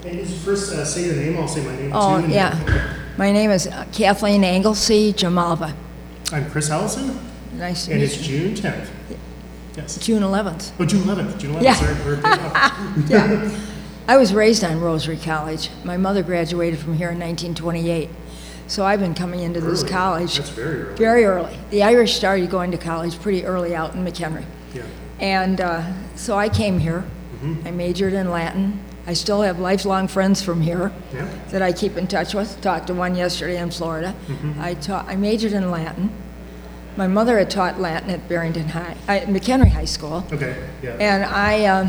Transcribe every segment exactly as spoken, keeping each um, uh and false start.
And just first uh, say your name, I'll say my name Oh, too. and yeah. then- My name is Kathleen Anglesey Jamalva. I'm Chris Allison, Nice to and meet it's you. June tenth. Yes. June eleventh. Oh, June eleventh, June eleventh, Yeah. sorry. we're a day off. Yeah. I was raised on Rosary College. My mother graduated from here in nineteen twenty-eight. So I've been coming into this Early. college That's very early. very early. The Irish started going to college pretty early out in McHenry. Yeah. And uh, so I came here. Mhm. I majored in Latin. I still have lifelong friends from here Yeah. that I keep in touch with. Talked to one yesterday in Florida. Mhm. I taught. I majored in Latin. My mother had taught Latin at Barrington High, at McHenry High School, Okay, yeah. and I um,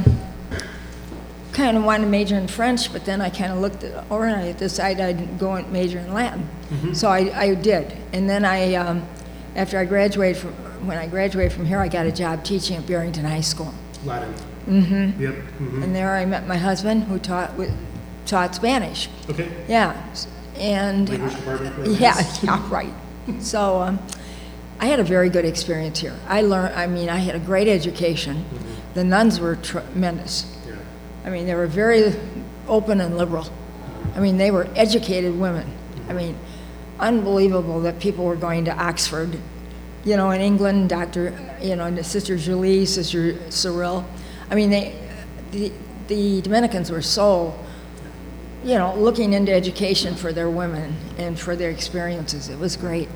kind of wanted to major in French, but then I kind of looked at, or I decided I'd go and major in Latin. Mhm. So I, I did, and then I, um, after I graduated from, when I graduated from here, I got a job teaching at Barrington High School. Latin. Mm-hmm. Yep. Mm-hmm. And there I met my husband, who taught wi- taught Spanish. Okay. Yeah, and Language department. for yeah, us. yeah, right. So um, I had a very good experience here. I learned. I mean, I had a great education. Mhm. The nuns were tremendous. Yeah. I mean, they were very open and liberal. I mean, they were educated women. I mean, unbelievable that people were going to Oxford. You know, in England, Doctor, you know, and Sister Julie, Sister Cyril. I mean, they, the, the Dominicans were so, you know, looking into education for their women and for their experiences. It was great.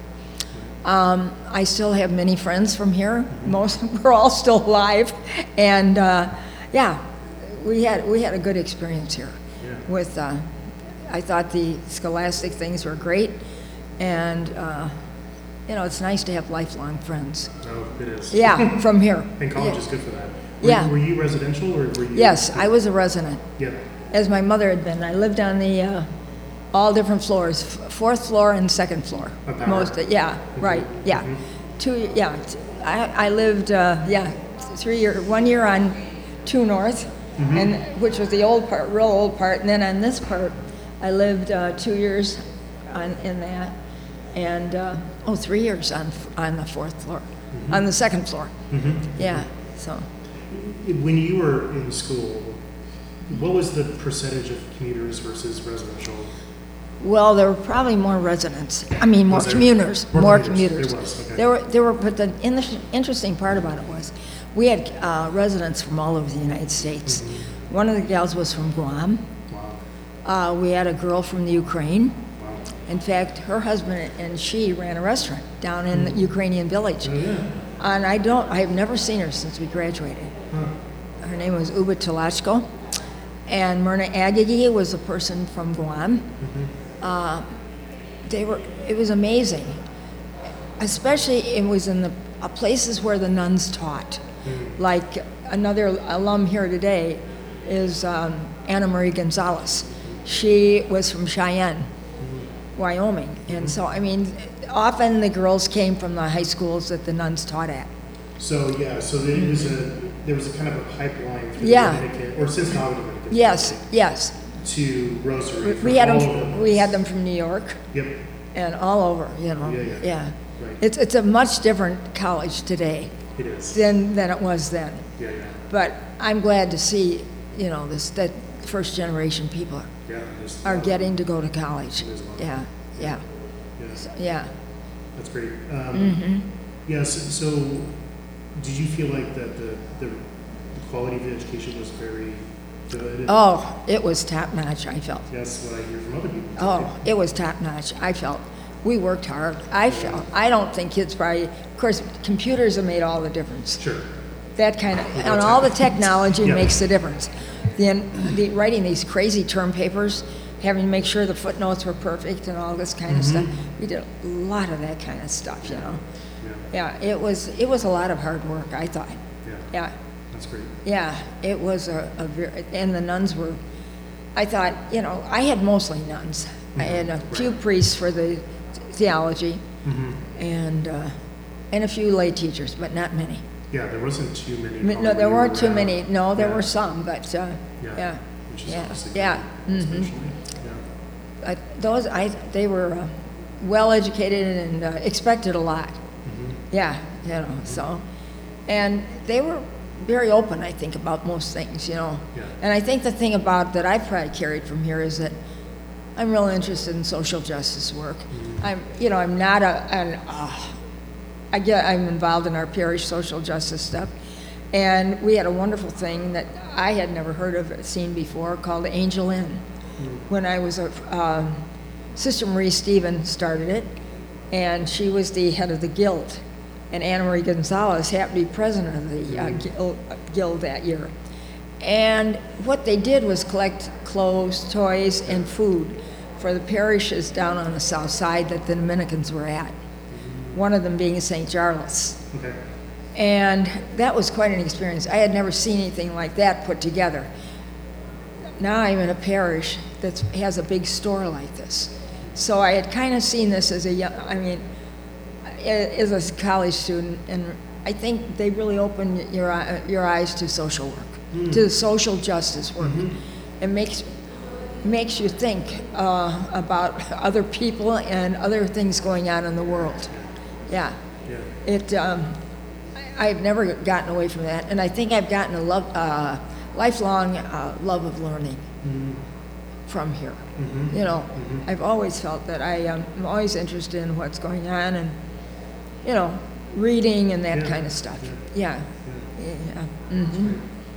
Um, I still have many friends from here. Most, we're all still alive. And, uh, yeah, we had, we had a good experience here. Yeah. With, uh, I thought the scholastic things were great. And, uh, you know, it's nice to have lifelong friends. Oh, it is. Yeah, from here. And college Yeah. is good for that. Were, Yeah. Were you residential or were you? Yes, I was a resident, Yeah. as my mother had been. I lived on the, uh, all different floors, f- fourth floor and second floor. A power. Most, yeah, right, yeah. Mhm. Two, yeah, t- I, I lived, uh, yeah, three year, one year on Two North, Mhm. and, which was the old part, real old part, and then on this part, I lived, uh, two years on, in that, and, uh, oh, three years on, f- on the fourth floor, on the second floor, Mhm. yeah, so. When you were in school, what was the percentage of commuters versus residential? Well, there were probably more residents. I mean, more Was there? commuters, More more commuters. commuters. There was, okay. There were, there were, but the in- interesting part about it was, we had uh, residents from all over the United States. Mm-hmm. One of the gals was from Guam. Wow. Uh, we had a girl from the Ukraine. Wow. In fact, her husband and she ran a restaurant down in the Ukrainian village. Oh, yeah. And I don't, I have never seen her since we graduated. Huh. Her name was Uba Telachko. And Myrna Agagi was a person from Guam. Mm-hmm. Uh, they were, it was amazing. Especially it was in the uh, places where the nuns taught. Mm. Like another alum here today is um, Anna Marie Gonzalez. She was from Cheyenne, Wyoming. And so, I mean, often the girls came from the high schools that the nuns taught at. So, yeah, so there was a, there was a kind of a pipeline through Yeah. the Dominican, or since now the Dominican. Yes, Republic, yes. To Rosary. We for had all them, of them. we had them from New York Yep, and all over, you know. Yeah, yeah. right. It's, it's a much different college today It is. than, than it was then. Yeah, yeah, But I'm glad to see, you know, this, that first generation people yeah. there's a are lot of- getting to go to college. There's a lot of- Yeah, yeah, Yes, yeah. that's great. Um, Mm-hmm. Yes, so did you feel like that the, the the quality of the education was very good? Oh, it was top notch, I felt. That's what I hear from other people. Oh, it was top notch, I felt. We worked hard, I felt. I don't think kids probably, of course, computers have made all the difference. Sure. That kind of, Well, and that's all the how- technology Yeah. makes the difference. Then the, writing these crazy term papers, having to make sure the footnotes were perfect and all this kind of stuff. We did a lot of that kind of stuff, you know. Yeah, Yeah, it was, it was a lot of hard work, I thought. yeah, Yeah, that's great. yeah, it was a, a very, and the nuns were, I thought, you know, I had mostly nuns. I had a Mhm, few right. priests for the theology Hmm. and, uh, and a few lay teachers, but not many. Yeah, there wasn't too many. No, probably there weren't too around. many, no, there Yeah. were some, but, uh, Yeah. yeah, Which is yeah, obviously yeah, great, mhm. especially. Yeah. I- those, I, they were uh, well-educated and uh, expected a lot. Mhm. Yeah, you know, so, and they were very open, I think, about most things, you know. Yeah. And I think the thing about that I've probably carried from here is that I'm real interested in social justice work. Mm-hmm. I'm, you know, I'm not a, an, uh, I get, I'm involved in our parish social justice stuff. And we had a wonderful thing that I had never heard of, seen before, called Angel Inn. Mm-hmm. When I was a, um, Sister Marie Stevens started it, and she was the head of the guild. And Anna Marie Gonzalez happened to be president of the uh, guild, guild that year. And what they did was collect clothes, toys, and food for the parishes down on the south side that the Dominicans were at. One of them being Saint Charles. Okay. And that was quite an experience. I had never seen anything like that put together. Now I'm in a parish that has a big store like this. So I had kind of seen this as a young, I mean, as a college student, and I think they really open your eye- your eyes to social work, Mm. to social justice work. Mhm. It makes makes you think uh, about other people and other things going on in the world. Yeah, Yeah. it. Um, I- I've never gotten away from that, and I think I've gotten a love, uh, lifelong uh, love of learning Mm-hmm. from here. Mm-hmm. You know, Mhm. I've always felt that I am I'm always interested in what's going on, and you know, reading and that Yeah. kind of stuff. Yeah. Yeah, Yeah. yeah. hmm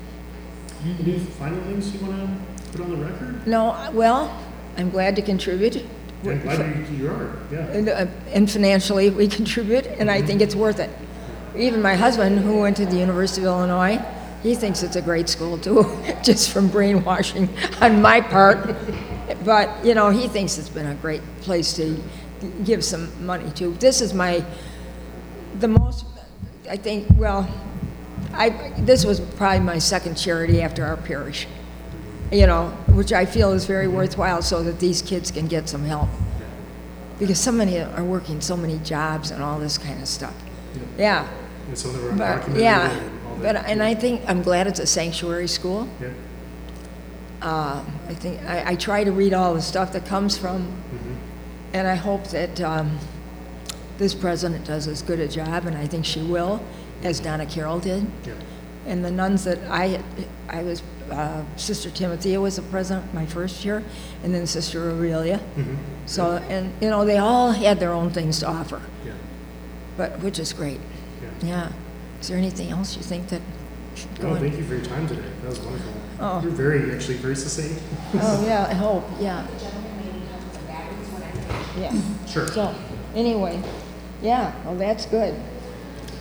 Any final things you want to put on the record? No, well, I'm glad to contribute. I'm glad you, you are. Yeah. And, uh, and financially, we contribute, and I think it's worth it. Even my husband, who went to the University of Illinois, he thinks it's a great school too, just from brainwashing on my part. But, you know, he thinks it's been a great place to give some money to. This is my, the most, I think, well, I, this was probably my second charity after our parish, you know, which I feel is very worthwhile so that these kids can get some help. Because so many are working so many jobs and all this kind of stuff. Yeah. And some of them are But, documented yeah, and all but, that. and I think, I'm glad it's a sanctuary school. Yeah. Uh, I think, I, I try to read all the stuff that comes from, Mm-hmm. and I hope that um, this president does as good a job, and I think she will, as Donna Carroll did. Yeah. And the nuns that I, had- I was, uh, Sister Timothea was the president my first year, and then Sister Aurelia. Mm-hmm. So, and, you know, they all had their own things to offer, Yeah. but, which is great, Yeah. yeah. Is there anything else you think that should go Well, in? thank you for your time today. That was wonderful. Oh. You're very, actually, very succinct. Oh, yeah, I hope, yeah. Yeah. Sure. So, anyway, yeah, well, that's good.